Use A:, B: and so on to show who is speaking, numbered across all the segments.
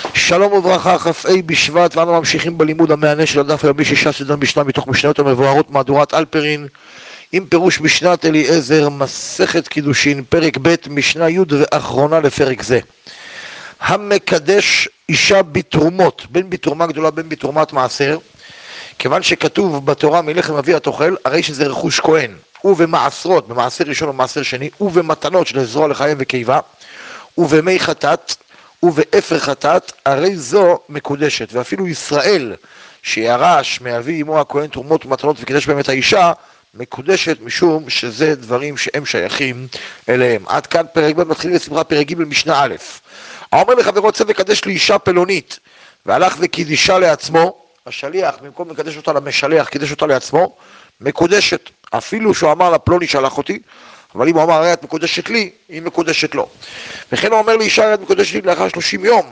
A: שלום וברכה, כ"ה בשבט, ואנו ממשיכים בלימוד המענה של הדף היומי שישה סדר משנה מתוך משניות המבוארות מהדורת אלפרין עם פירוש משנת אליעזר, מסכת קידושין, פרק ב', משנה י' ואחרונה לפרק זה. המקדש אישה בתרומות, בין בתרומה גדולה בין בתרומת מעשר, כיוון שכתוב בתורה מלחם אבי התאכל, הרי שזה רכוש כהן, ובמעשרות, במעשר ראשון ומעשר שני, ובמתנות של זרוע לחיים וקיבה, ובמי חטאת, ובאפר חטאת, הרי זו מקודשת. ואפילו ישראל שירש מאבי אמו הכהן תרומות ומתנות וקידש בהם את האישה, מקודשת משום שזה דברים שהם שייכים אליהם. עד כאן פרק ב', מתחילים לספרה פרק ג' משנה א'. האומר לחברו צא וקדש לאישה פלונית, והלך וקידישה לעצמו, השליח במקום לקדש אותה למשלח קידש אותה לעצמו, מקודשת. אפילו שהוא אמר לפלוני שלח אותי, אבל אם הוא אמר הרי את מקודשת לי, היא מקודשת לו. וכן הוא אומר לאישה הרי את מקודשת לי לאחר 30 יום,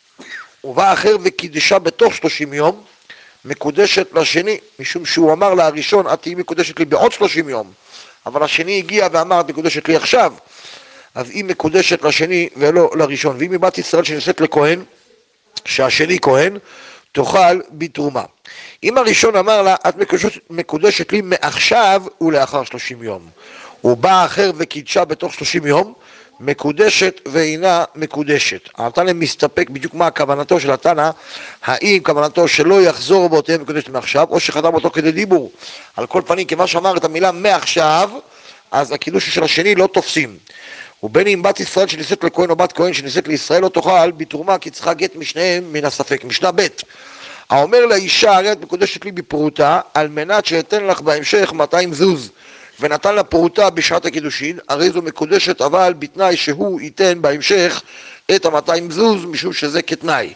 A: ובא אחר וקידשה בתוך 30 יום, מקודשת לשני, משום שהוא אמר להראשון את תהיי מקודשת לי בעוד 30 יום, אבל השני הגיע ואמר את מקודשת לי עכשיו, אז היא מקודשת לשני ולא לראשון. ואם היא בת ישראל שנשאת לכהן, שהשני כהן, תאכל בתרומה. אם הראשון אמר לה את מקודשת לי מעכשיו ולאחר 30 יום, הוא בא אחר וקידשה בתוך 30 יום, מקודשת ואינה מקודשת. התנא מסתפק בדיוק מה כוונתו של התנא, האם כוונתו שלא יחזור בו תהיה מקודשת מעכשיו, או שחזר באותו כדי דיבור. על כל פנים, כיוון שאמר את המילה מעכשיו, אז הקידוש של השני לא תופסים. ובין אם בת ישראל שנישאת לכהן או בת כהן שנישאת לישראל לא תאכל בתרומה, כי צריכה גט משניהם מן הספק. משנה ב', האומר לאישה הרי את מקודשת לי בפרוטה, על מנת שאתן לך בהמשך 200 זוז, ונתן לה פרוטה בשעת הקידושין, הרי זו מקודשת, אבל בתנאי שהוא ייתן בהמשך את 200 זוז, משום שזה כתנאי.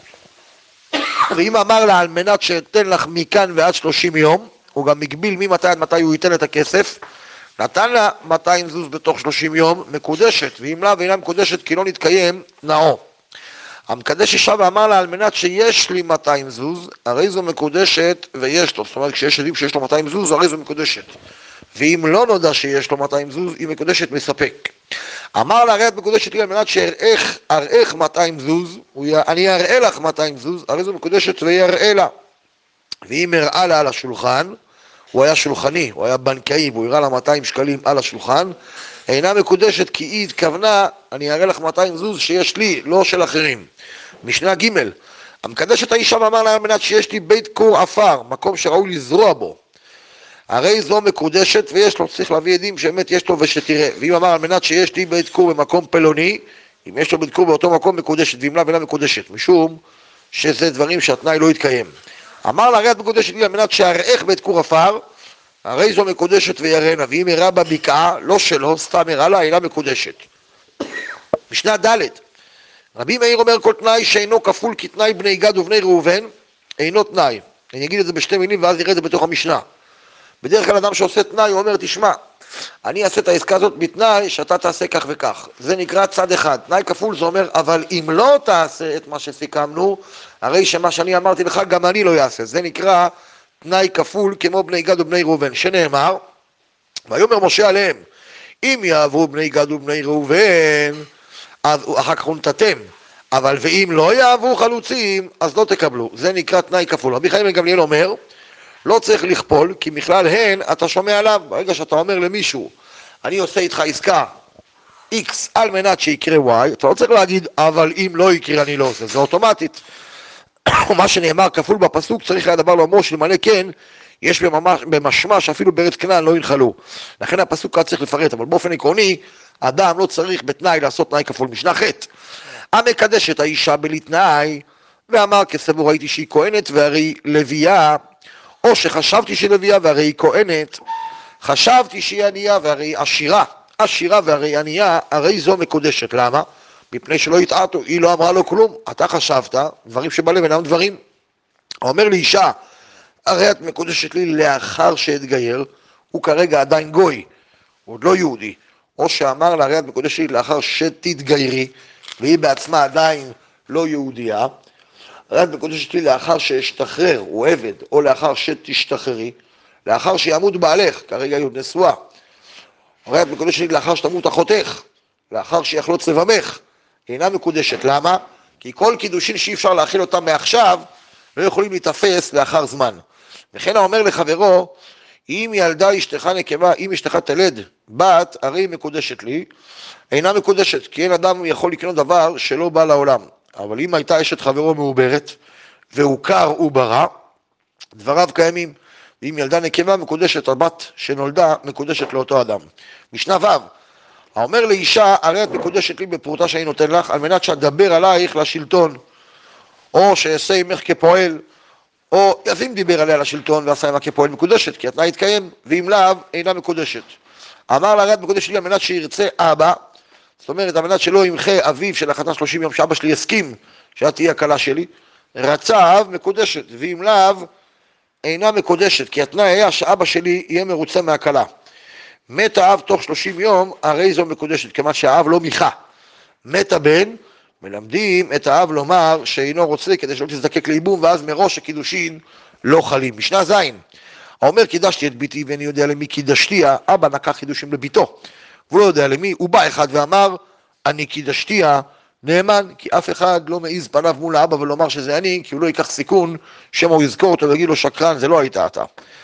A: ואם אמר לה על מנת שאתן לך מכאן ועד 30 יום, הוא גם מגביל ממתי עד מתי הוא ייתן את הכסף, נתן לה 200 זוז בתוך 30 יום, מקודשת, ואם לה ואינה מקודשת כי לא נתקיים, נאו. המקדש אישה ואמר לה על מנת שיש לי 200 זוז, הרי זו מקודשת ויש לו, זאת אומרת כשיש עדים שיש לו 200 זוז, הרי זו מקודשת. ואם לא נודע שיש לו 200 זוז, היא מקודשת מספק. אמר לה הרי את מקודשת לי על מנת שאראך 200 זוז, אני אראה לך 200 זוז, הרי זו מקודשת ויראה לה. ואם הראה לה על השולחן, הוא היה שולחני, הוא היה בנקאי, והוא הראה לה 200 שקלים על השולחן, אינה מקודשת כי היא התכוונה, אני אראה לך 200 זוז שיש לי, לא של אחרים. משנה ג', המקדש את האישה ואמר לה על מנת שיש לי בית כור עפר, מקום שראוי לזרוע בו, הרי זו מקודשת ויש לו, צריך להביא עדים שבאמת יש לו ושתראה. ואם אמר על מנת שיש לי בית כור במקום פלוני, אם יש לו בית כור באותו מקום מקודשת, ואם לה ואינה מקודשת, משום שזה דברים שהתנאי לא יתקיים. אמר לה הרי את מקודשת לי על מנת שהראך בית כור עפר, הרי זו מקודשת ויראנה, ואם הראה בבקעה, לא שלו, סתם הראה לה, אינה מקודשת. משנה ד', רבי מאיר אומר כל תנאי שאינו כפול כתנאי בני גד ובני ראובן, אינו תנאי. אני אגיד את זה בשתי מילים ואז נראה את זה בתוך המשנה. בדרך כלל אדם שעושה תנאי הוא אומר תשמע, אני אעשה את העסקה הזאת בתנאי שאתה תעשה כך וכך, זה נקרא צד אחד. תנאי כפול זה אומר אבל אם לא תעשה את מה שסיכמנו, הרי שמה שאני אמרתי לך גם אני לא אעשה, זה נקרא תנאי כפול כמו בני גד ובני ראובן, שנאמר ויאמר משה עליהם אם יעברו בני גד ובני ראובן אז אחר כך נתתם, אבל ואם לא יעברו חלוצים אז לא תקבלו, זה נקרא תנאי כפול. רבי חיים בן גמליאל אומר לא צריך לכפול, כי מכלל הן אתה שומע עליו. ברגע שאתה אומר למישהו אני עושה איתך עסקה X על מנת שיקרה Y, אתה לא צריך להגיד אבל אם לא יקרה אני לא עושה, זה אוטומטית. ומה שנאמר כפול בפסוק צריך היה דבר לאמור שלמעלה כן יש במשמע שאפילו בארץ כנען לא ינחלו, לכן הפסוק כאן צריך לפרט, אבל באופן עקרוני אדם לא צריך בתנאי לעשות תנאי כפול. משנה ח', המקדש את האישה בלי תנאי ואמר כסבור ראיתי שהיא כהנת והרי לוויה, או שחשבתי שהיא לוויה והרי היא כהנת, חשבתי שהיא ענייה והרי היא עשירה, עשירה והרי ענייה, הרי זו מקודשת. למה? מפני שלא יטעתו, היא לא אמרה לו כלום, אתה חשבת דברים שבלב אינם דברים. הוא אומר לאישה הרי את מקודשת לי לאחר שהתגייר, הוא כרגע עדיין גוי, הוא עוד לא יהודי, או שאמר לה הרי את מקודשת לי לאחר שתתגיירי, והיא בעצמה עדיין לא יהודייה, הרי את מקודשת לי לאחר שאשתחרר, הוא עבד, או לאחר שתשתחררי, לאחר שימות בעלך, כרגע היא עוד נשואה, הרי את מקודשת לי לאחר שתמות אחותך, לאחר שיחלוץ לבמך, אינה מקודשת. למה? כי כל קידושין שאי אפשר להכיל אותם מעכשיו, לא יכולים להתאפס לאחר זמן. וכן האומר לחברו, אם ילדה אשתך נקבה, אם אשתך תלד בת, הרי היא מקודשת לי, אינה מקודשת, כי אין אדם יכול לקנות דבר שלא בא לעולם. אבל אם הייתה אשת חברו מעוברת, והוכר וברא, דבריו קיימים. ואם ילדה נקבה מקודשת, הבת שנולדה מקודשת לאותו אדם. משנה ו' האומר לאישה, הרי את מקודשת לי בפרוטה שאני נותן לך, על מנת שאדבר עלייך לשלטון, או שיעשה עמך כפועל, או אז אם דיבר עליה לשלטון ועשה עמך כפועל מקודשת, כי התנאי יתקיים, ואם לאו אינה מקודשת. אמר לה, הרי את מקודשת לי על מנת שירצה אבא, זאת אומרת, על מנת שלא ימחה אביו של החתן 30 יום, שאבא שלי יסכים שאת תהיה הקלה שלי, רצה אב מקודשת, ואם לאו אינה מקודשת, כי התנאי היה שאבא שלי יהיה מרוצה מהקלה. מת האב תוך 30 יום, הרי זו מקודשת, כמה שהאב לא מיכה. מת הבן, מלמדים את האב לומר שאינו רוצה כדי שלא תזדקק לאיבום, ואז מראש הקידושין לא חלים. משנה ז' האומר קידשתי את ביתי ואני יודע למי קידשתיה, אבא נקח קידושים לביתו, והוא לא יודע למי, הוא בא אחד ואמר אני קידשתיה נאמן, כי אף אחד לא מעיז פניו מול האבא ולומר שזה אני, כי הוא לא ייקח סיכון שמה הוא יזכור אותו ויגיד לו שקרן, זה לא היית אתה.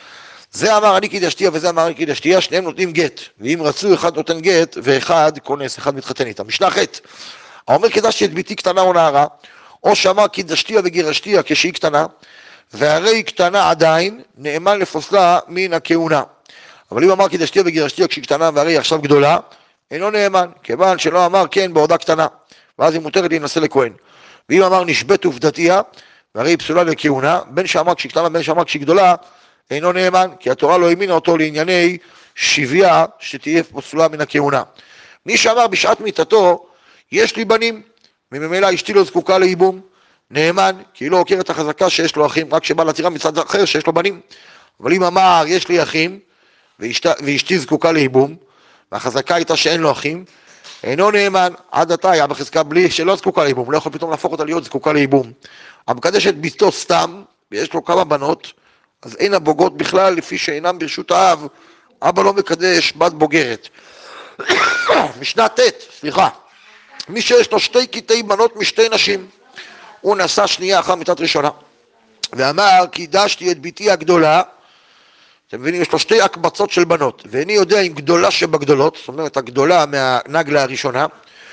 A: זה אמר אני קידשתיה וזה אמר אני קידשתיה, שניהם נותנים גט, ואם רצו אחד נותן גט ואחד כונס, אחד מתחתן איתם. משנה ח' האומר קידשתי את ביתי קטנה או נערה, או שאמר קידשתיה וגירשתיה כשהיא קטנה, והרי היא קטנה עדיין, נאמן לפוסלה מן הכהונה. אבל אם אמר קידשתיה וגירשתיה כשהיא קטנה והרי היא עכשיו גדולה, אינו נאמן, כיוון שלא אמר כן בעודה קטנה, ואז היא מותרת להינשא לכהן. ואם אמר נשבית עובדתיה, והרי היא פסולה לכהונה, בין שאמר כשהיא קטנה בין שאמר כשהיא גדולה, אינו נאמן, כי התורה לא האמינה אותו לענייני שוויה שתהיה פסולה מן הכהונה. מי שאמר בשעת מיתתו, יש לי בנים, ממילא אשתי לא זקוקה לאיבום, נאמן, כי היא לא עוקרת החזקה שיש לו אחים, רק שבא להתירה מצד אחר שיש לו בנים. אבל אם אמר יש לי אחים, ואשתי זקוקה לאיבום, והחזקה הייתה שאין לו אחים, אינו נאמן, עד עתה היה בחזקה בלי שלא זקוקה לאיבום, לא יכול פתאום להפוך אותה להיות זקוקה לאיבום. המקדש את ביתו סתם, ויש לו כמה בנות, אז אין הבוגרות בכלל לפי שאינם ברשות האב, אבא לא מקדש בת בוגרת. משנה ט' מי שיש לו שתי קטעי בנות משתי נשים, הוא נשא שנייה אחר מיתת ראשונה, ואמר קידשתי את ביתי הגדולה, אתם מבינים, יש לו שתי הקבצות של בנות, ואיני יודע אם גדולה שבגדולות, זאת אומרת הגדולה מהנגלה הראשונה,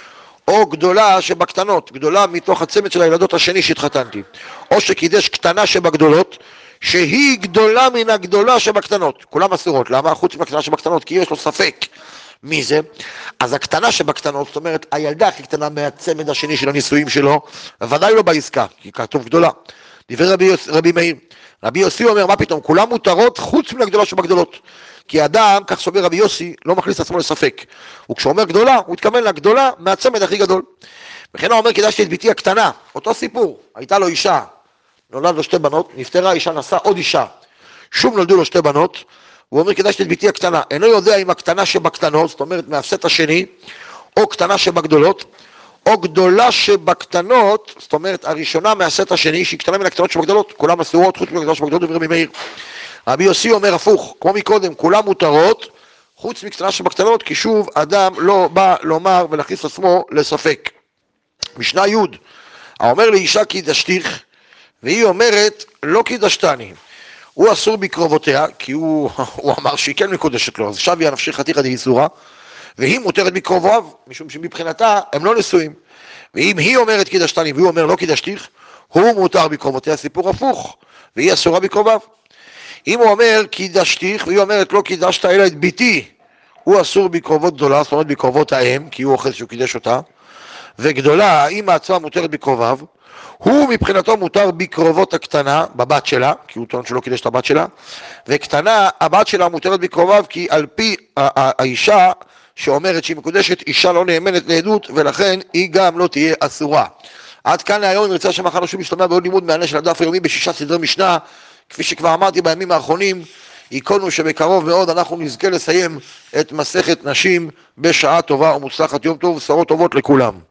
A: או גדולה שבקטנות, גדולה מתוך הצמד של הילדות השני שהתחתנתי, או שקידש קטנה שבגדולות, שהיא גדולה מן הגדולה שבקטנות, כולם אסורות, למה? חוץ מהקטנה שבקטנות, כי יש לו ספק מי זה, אז הקטנה שבקטנות, זאת אומרת הילדה הכי קטנה מהצמד השני של הנישואים שלו, ודאי לא בעסקה, כי כתוב גדולה. דיבר רבי מאיר, רבי יוסי אומר מה פתאום, כולם מותרות חוץ מן הגדולה שבגדולות, כי האדם, כך סובר רבי יוסי, לא מכניס עצמו לספק, וכשאומר גדולה, הוא התכוון לגדולה מהצמד הכי גדול. וכן הוא אומר קידשתי את ביתי הקטנה, אותו סיפור, הייתה לו אישה, נולד לו שתי בנות, נפטרה אישה, נשא עוד אישה, שוב נולדו לו שתי בנות, הוא אומר קידשתי את ביתי הקטנה, אינו יודע אם הקטנה שבקטנות, זאת אומרת מהפסט השני, או קטנה שבגדולות, או גדולה שבקטנות, זאת אומרת הראשונה מהסט השני, שהיא קטנה מן הקטנות שבגדולות, כולם אסורות חוץ מהגדולות שבגדולות, דבר רבי מאיר. רבי יוסי אומר הפוך, כמו מקודם, כולם מותרות, חוץ מקטנה שבקטנות, כי שוב אדם לא בא לומר ולהכניס עצמו לספק. משנה י' האומר לאישה קידשתיך, והיא אומרת לא קידשתני, הוא אסור בקרובותיה, כי הוא אמר שהיא כן מקודשת לו, אז שוויה נפשי חתיכא דאיסורא, והיא מותרת בקרובותיו, משום שמבחינתה הם לא נשואים. ואם היא אומרת קידשתני והוא אומר לא קידשתיך, הוא מותר בקרובותיה, סיפור הפוך, והיא אסורה בקרוביו. אם הוא אומר קידשתיך והיא אומרת לא קידשת אלא את ביתי, הוא אסור בקרובות גדולה, זאת אומרת בקרובות האם, כי הוא אוחז שהוא קידש אותה, וגדולה, האמא עצמה מותרת בקרוביו, הוא מבחינתו מותר בקרובות הקטנה, בבת שלה, כי הוא טוען שלא קידש את הבת שלה, וקטנה, הבת שלה מותרת בקרוביו, כי על פי האישה שאומרת שהיא מקודשת, אישה לא נאמנת לעדות, ולכן היא גם לא תהיה אסורה. עד כאן להיום, אם נרצה שמחר נשוב משתמע בעוד לימוד מענה של הדף היומי ב6 סדרי משנה, כפי שכבר אמרתי בימים האחרונים, עיקרנו שבקרוב מאוד אנחנו נזכה לסיים את מסכת נשים בשעה טובה ומוצלחת. יום טוב, בשורות טובות לכולם.